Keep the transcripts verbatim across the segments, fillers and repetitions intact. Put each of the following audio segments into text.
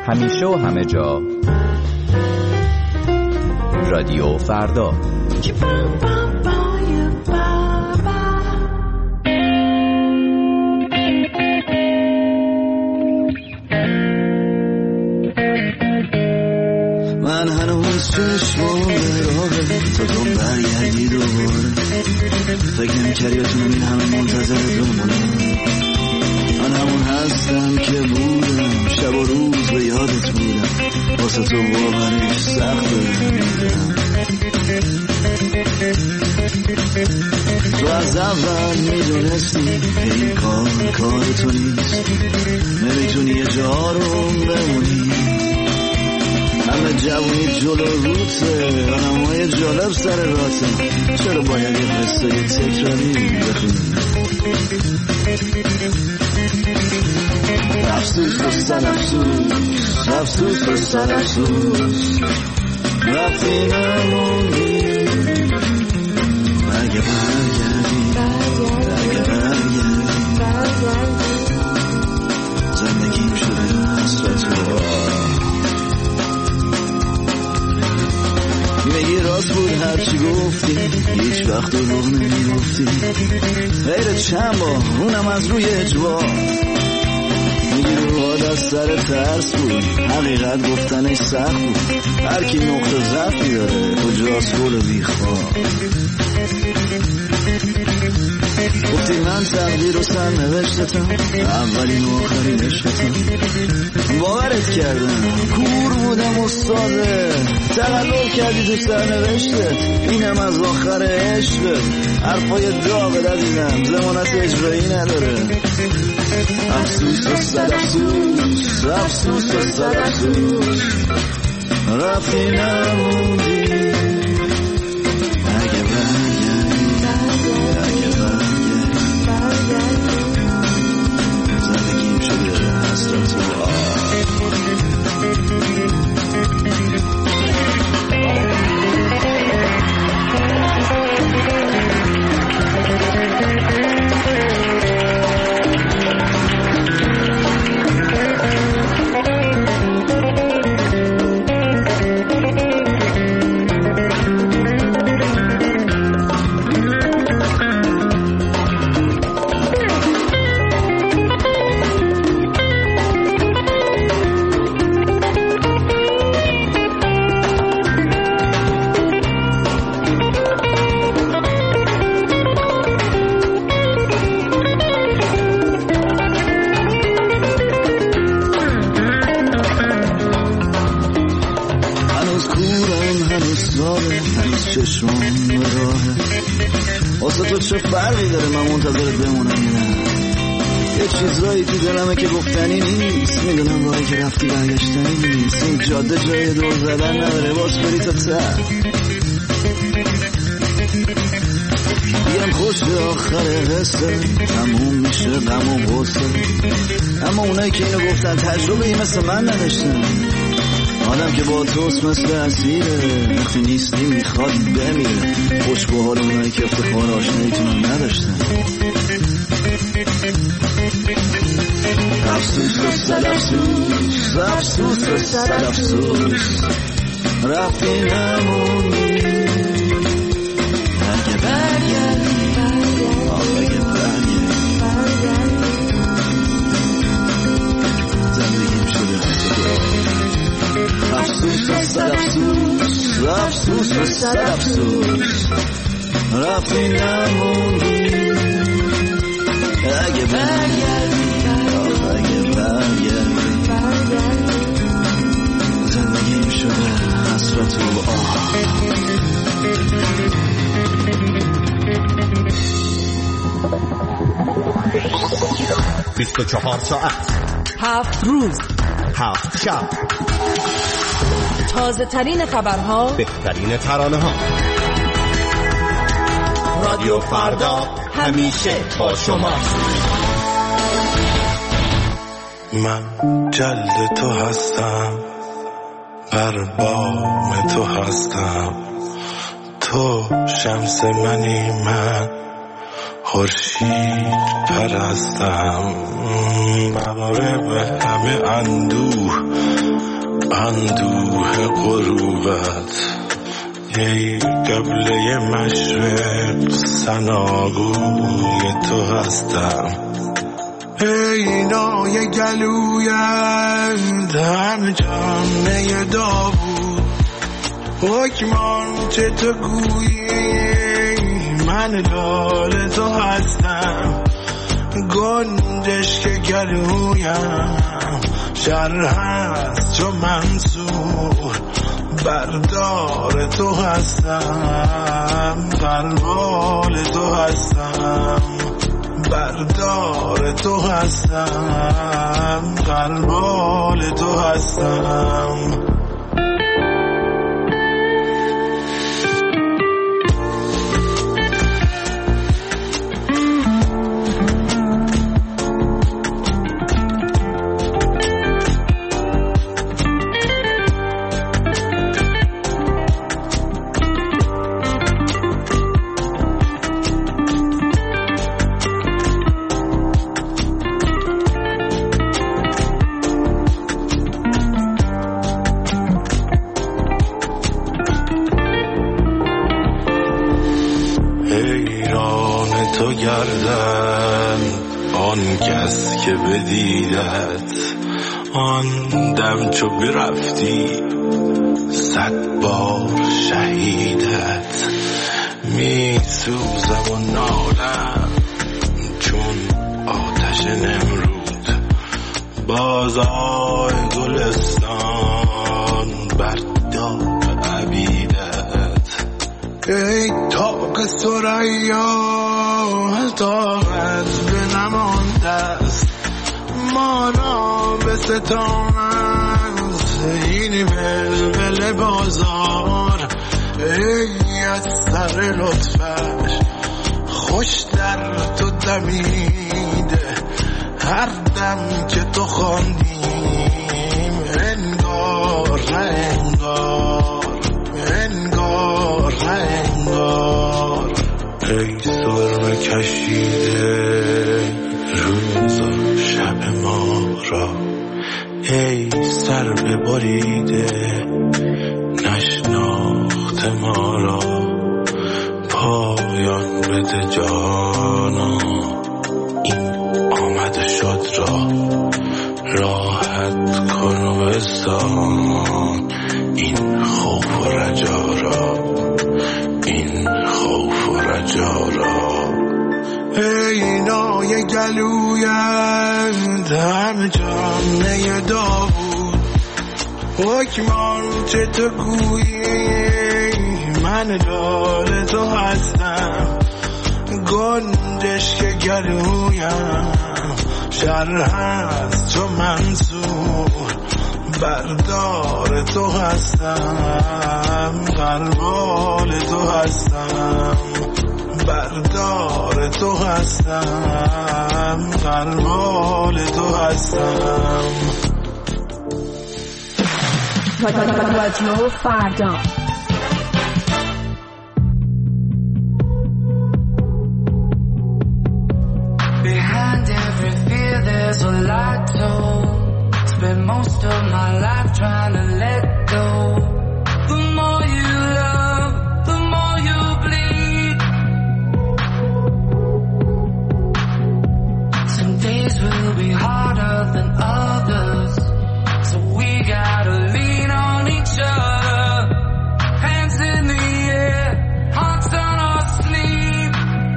همیشه و همه جا رادیو فردا. من هنوز چشمام براغه تا تو برگردی دوباره. فکر نمی‌کردی بتونم این همه منتظر بمونم. من همون هستم که بودم، شب و روز به یادت بودم، واسه تو باورش سخت بودم. تو از اول میدونستی این کار کار تو نیست، نمیتونی یه جا رو بمونی. همه جوونی جلو روته، آنمای جالب سر راته، چرا باید یه قصه تکراری بخونی؟ افسوس و سر افسوس، افسوس و سر افسوس، رفتی نموندی. اگه برگردی، اگه برگردی، زندگیم شده حسرت و میگی راست بود هرچی گفتی، هیچ وقت دروغ نمیگفتی. غیر چند بار اونم از روی اجبار، میگی روحات از سر ترس بود، حقیقت گفتنش سخت بود. هر کی نقطه ضعفی داره کجاست گل بیخواه. گفتی من تقدیر و سر نوشتتم، اولین و آخرین عشقتم. باورت کردم کور بودم استاده، تقلب کردی تو سر نوشته، اینم از آخر عشقت. حرفای داغ دیدم زمانت اجرایی نداره. افسوس و صد افسوس، افسوس و صد افسوس، رفتی نموندی. اگه برگردی، اگه برگردی، زندگیم شده حسرت و آه. چشمام راهه، واسه تو چه فرقی داره من منتظرت بمونم یا نه؟ یه چیزایی تو دلمه که گفتنی نیست، میدونم راهی که رفتی برگشتنی نیست. این جاده جای دور زدن نداره، باز بری تا ته. بیم خوش آخر قصه، تموم میشه غم و غصه. اما اونایی که اینو گفتن تجربه ای مثل من نداشتن. آدم که با توست مثل اسیره، وقتی نیستی میخواد بمیره. خوش به حال اونایی که افتخار آشناییتون نداشتن. افسوس و صد افسوس، افسوس و صد افسوس، رفتی نموندی. اگه برگردی، اگه برگردی، زندگیم شده افسوس و صد افسوس، افسوس و صد افسوس، رفتی نموندی. اگه برگردی، اگه برگردی، زندگیم شده حسرت و آه. بیست و چهار ساعت، هفت روز، هفت شب، تازه ترین خبرها، بهترین ترانه ها. رادیو فردا همیشه با شما. من جلد تو هستم، بر بام تو هستم، تو شمس منی، من خورشید پرستم. مغرب همه اندوه اندوه غروبت ای قبله مشرق ثناگوی تو هستم ای نای گلویت همه جامعه داوود حکمان چه تو گویی من لال تو هستم گنجش که گلویم شر هست چو منصور بردار تو هستم قلبال تو هستم بردار تو هستم قلبال تو هستم تو گردن آن کس که بدیدت آن دم چو برفتی صد بار شهیدت می سوزم و نالم چون آتش نمرود بازای گلستان بر داغ عبیدت ای تاق ثریا طاقت به نمانده است ما را به ستانت این بلبل بازار ای از سر لطفش خوش در تو دمیده هر دم که تو خواندیم انگار نه انگار انگار نه انگار ای سرمه کشیده روز و شب ما را ای سر ببریده نشناخت ما را پایان بده جانا این آمد شد را راحت کن و بستان این خوف و رجا را این خوف و رجا را ای نای گلویت همه جامعه داوود حکمان چه تو گویی من لال تو هستم گنجش که گلویم شر هست چو منصور بردار تو هستم قلبال تو هستم بردار تو هستم قلبال تو هستم رادیو فردا Behind every fear there's a light told Spend most of my life trying to let go The more you love, the more you bleed Some days will be harder than others So we gotta lean on each other Hands in the air, hearts on our sleeve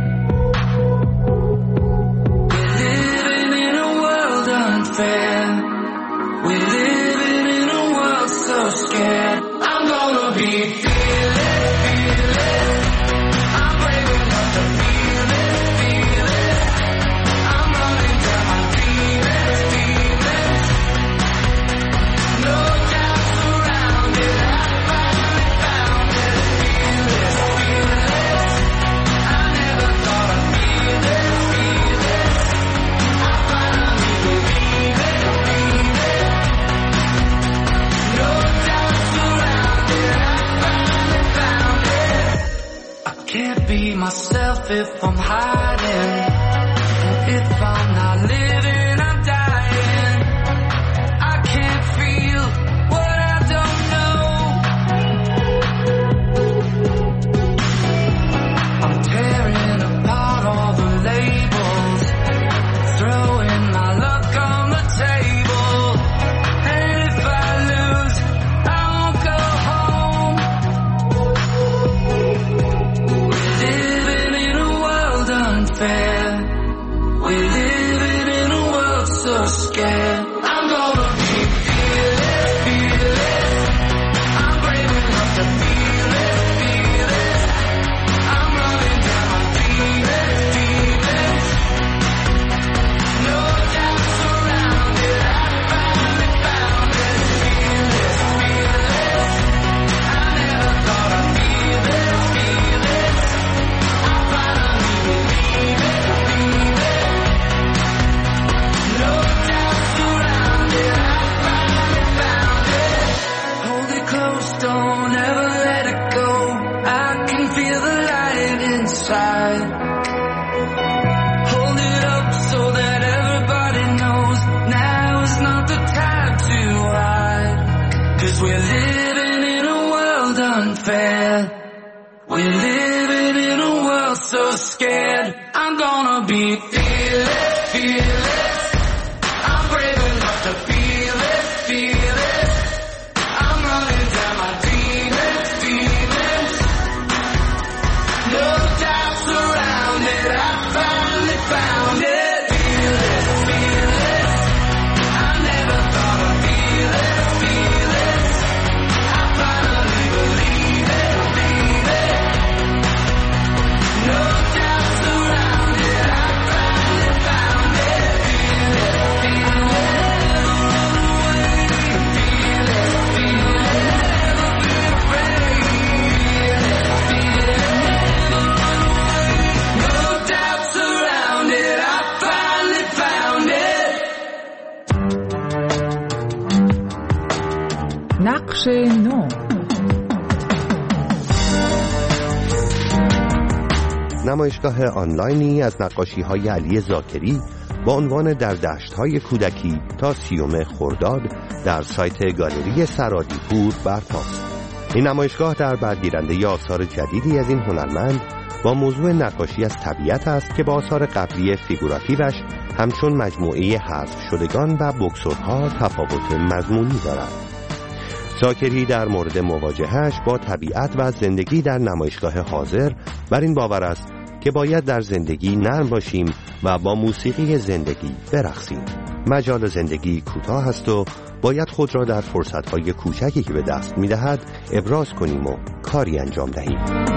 We're living in a world unfair We're living in a world so scared I'm gonna be fearless, fearless I'm brave enough to feel it, feel it I'm running down my demons, demons No doubt surrounded I finally found it Fearless, fearless I never thought I'd feel this, feel this I finally believe it, believe it No doubt surrounded I finally found it I can't be myself if I'm hiding And if I'm not living, I'm dying I can't feel what scared. We're living in a world so scared. I'm gonna be fearless, fearless. I'm brave enough to feel it, feel it. I'm running down my demons, demons. No doubt surrounded, I finally found it. Fearless, fearless. I never thought I'd feel it, feel it. I finally believe it, believe it. No doubt surrounded, I finally found it. Fearless, fearless. Fearless, fearless. Never be afraid. Fearless, fearless. No doubt surrounded, I finally found it. نقش نو. نمایشگاه آنلاینی از نقاشی‌های علی زاکری با عنوان در دشت‌های کودکی تا سیوم خرداد در سایت گالری سرادی پور برپاست. این نمایشگاه در برگیرنده آثار جدیدی از این هنرمند با موضوع نقاشی از طبیعت است که با آثار قبلی فیگوراتیوش همچون مجموعه حذف شدگان و بوکسورها تفاوت مضمونی دارد. زاکری در مورد مواجهش با طبیعت و زندگی در نمایشگاه حاضر بر این باور است که باید در زندگی نرم باشیم و با موسیقی زندگی برقصیم. مجال زندگی کوتاه است و باید خود را در فرصت‌های کوچکی که به دست می‌دهد ابراز کنیم و کاری انجام دهیم.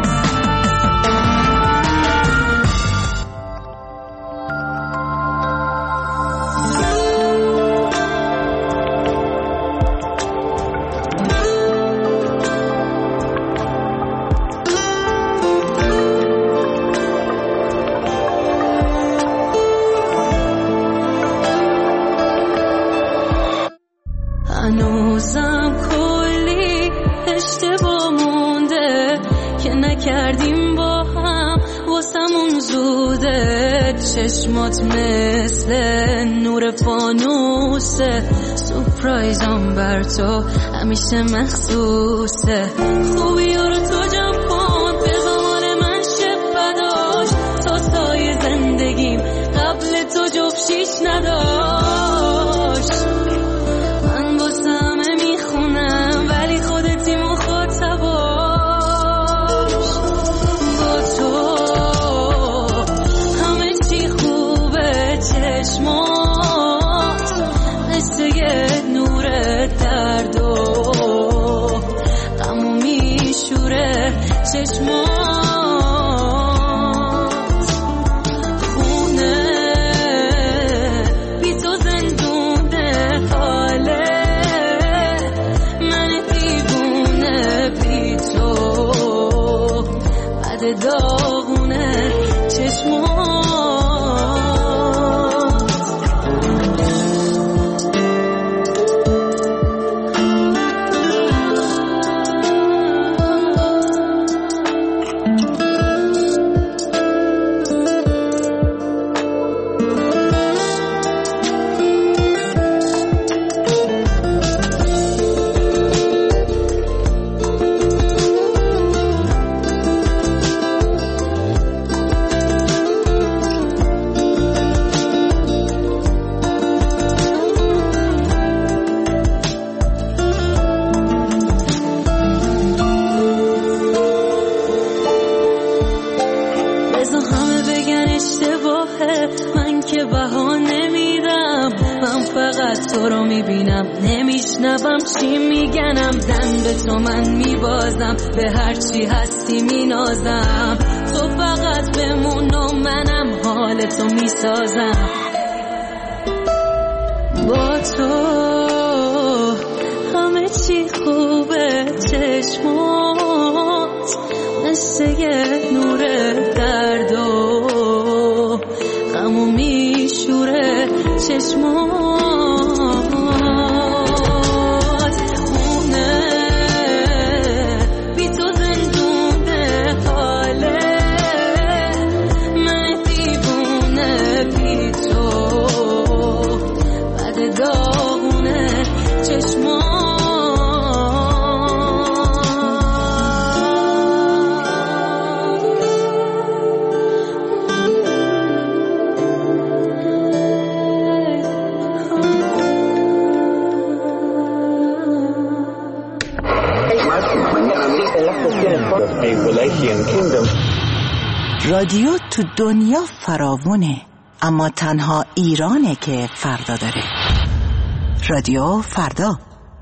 هنوزم کلی اشتباه مونده که نکردیم با هم واسمون زوده. چشمات مثل نور فانوسه، سورپرایزم بر تو همیشه مخصوصه. خوبی رو تو جمع کن به زمان من شب بداش، تا تای زندگیم قبل تو جفشیش نداشت. من واسه همه میخونم ولی خودتی مخاطباش. با تو همه چی خوبه، چشمات مثل یه نور درد و غمو میشوره. چشمات خونه بی تو زندونه، حاله من دیوونه بی تو بد داغونه. چشمات من که بها نمیدم، من فقط تو رو میبینم، نمیشنوم چی میگنم. زن به تو من میبازم، به هر چی هستی مینازم. تو فقط بمون و منم حال تو میسازم. با تو همه چی خوبه، چشمات مثل یه نور درد و غمو میشوره. چشمات خونه بی تو زندونه، حاله من دیوونه بی تو بد داغونه. چشمات kingdom. رادیو تو دنیا فراوونه، اما تنها ایرانه که فردا داره. رادیو فردا.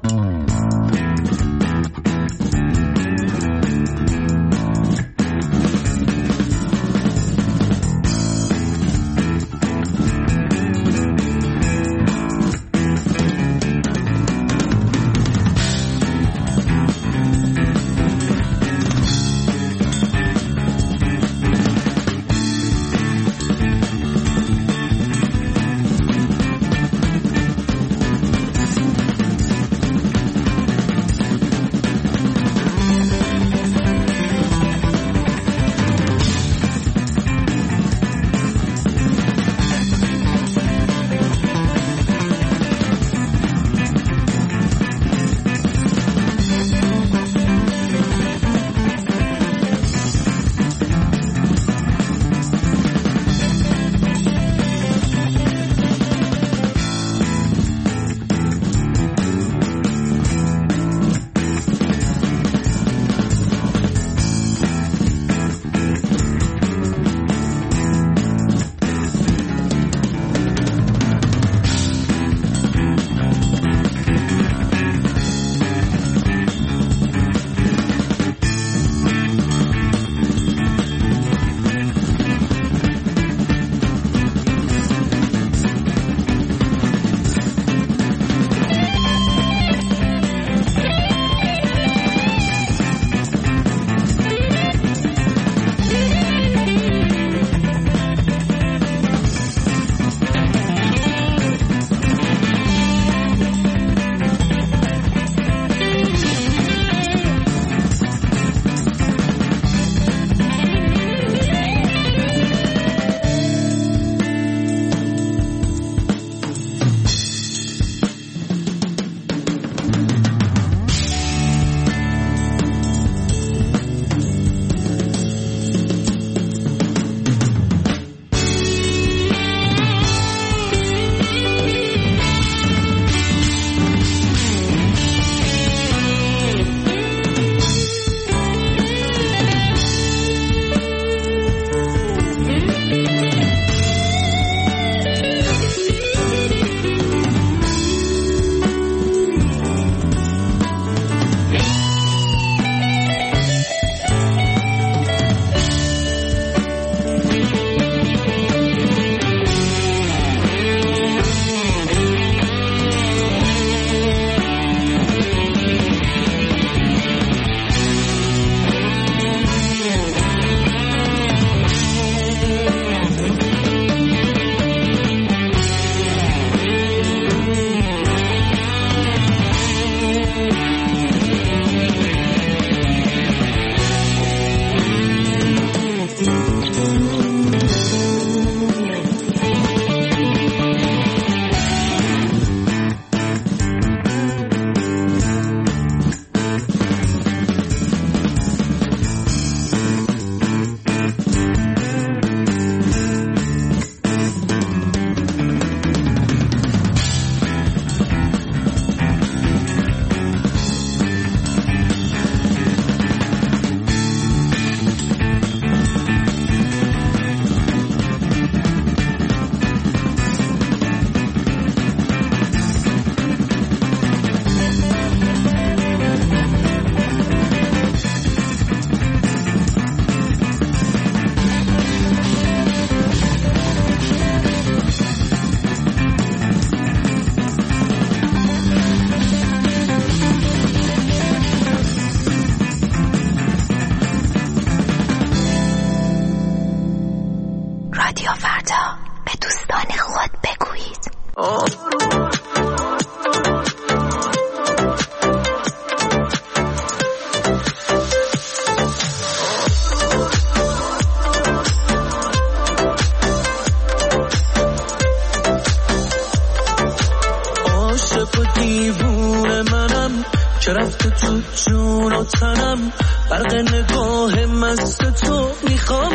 که رفته تو جون و تنم، برق نگاه مست تو میخوام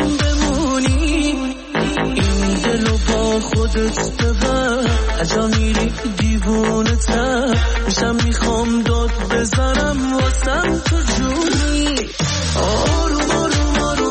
بمونی، این دلو با خودت ببر، کجا میری دیوونه تر میشم، میخوام داد بزنم واسم تو جونی، آروم آروم آروم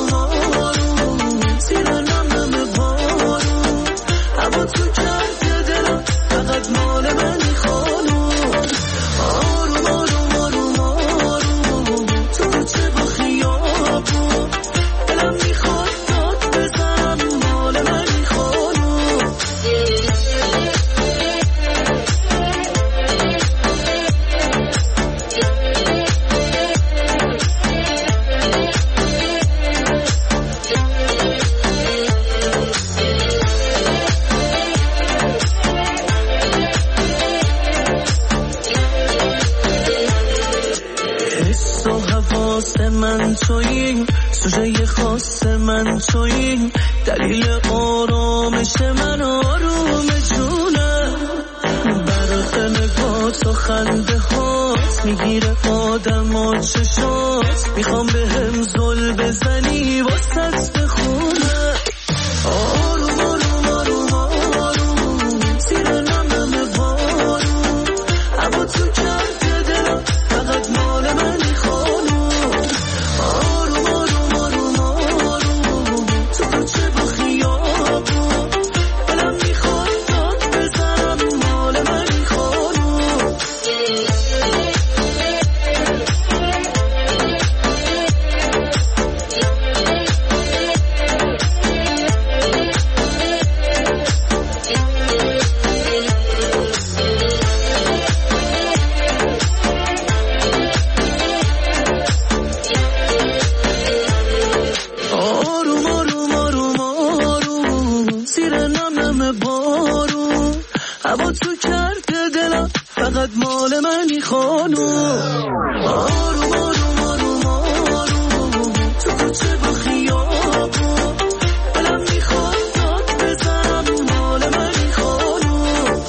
احساس من تویی، سوژه خاص من تویی، دلیل آرامش من آروم جونم. برق نگاه تو خنده هات میگیره آدم و چشات، میخوام به هم زل بزنی واسط بخونم. آروم آروم آروم آروم زیر نمم بارون، هوا تو کرده دلم فقط مال منی خانوم. آروم آروم آروم آروم تو کوچه با خیابون، دلم میخواد داد بزنم مال منی خانوم. آروم آروم آروم آروم زیر نمنم بارون، هوا تو کرده دلم فقط مال منی خانوم. آروم آروم آروم آروم تو کوچه با خیابون، دلم میخواد داد بزنم مال منی خانوم.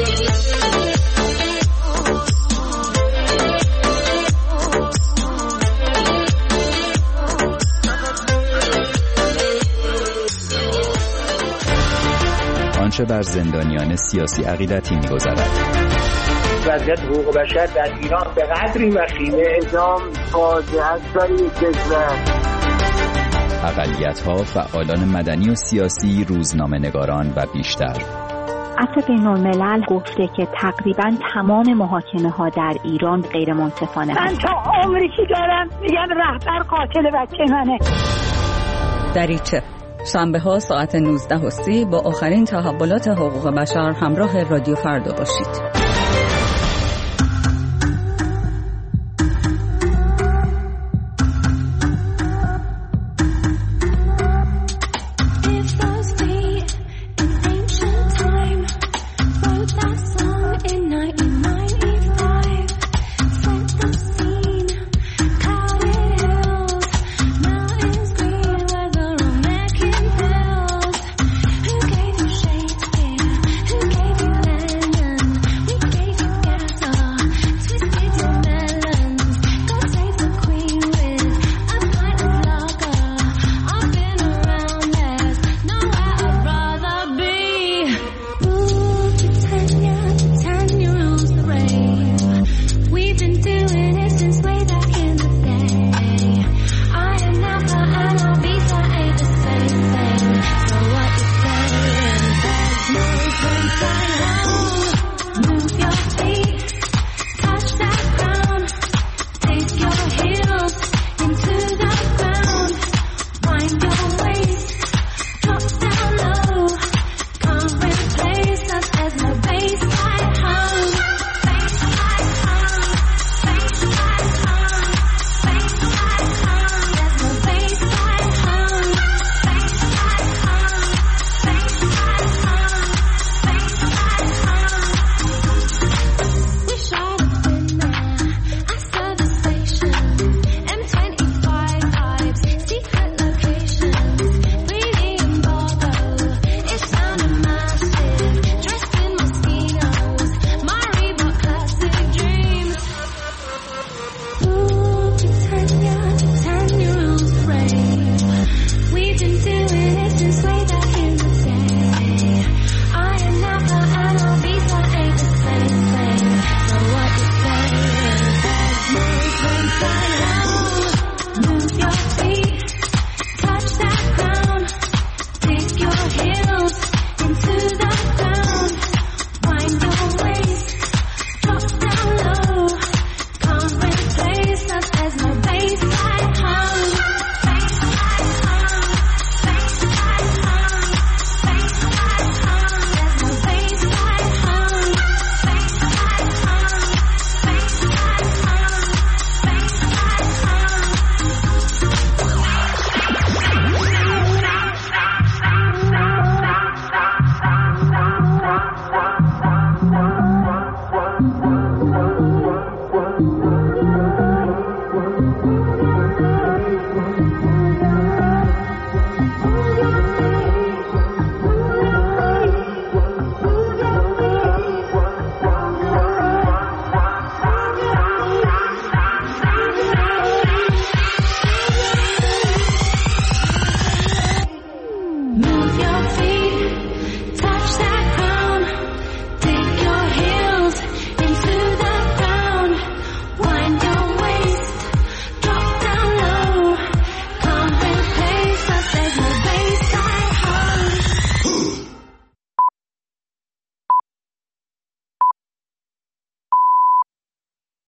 آنچه بر زندانیان سیاسی عقیدتی می‌گذرد. وضعیت حقوق بشر در ایران به قدری وخیمه، اعدام فاجعه است برای کشور. اقلیت‌ها، فعالان مدنی و سیاسی، روزنامه‌نگاران و بیشتر. عفو بین‌الملل گفته که تقریباً تمام محاکمه‌ها در ایران غیر منصفانه. من تا عمری که دارم میگم رهبر قاتل بچه منه. دریچه شنبه ها ساعت نوزده و سی با آخرین تحولات حقوق بشر همراه رادیو فردا باشید.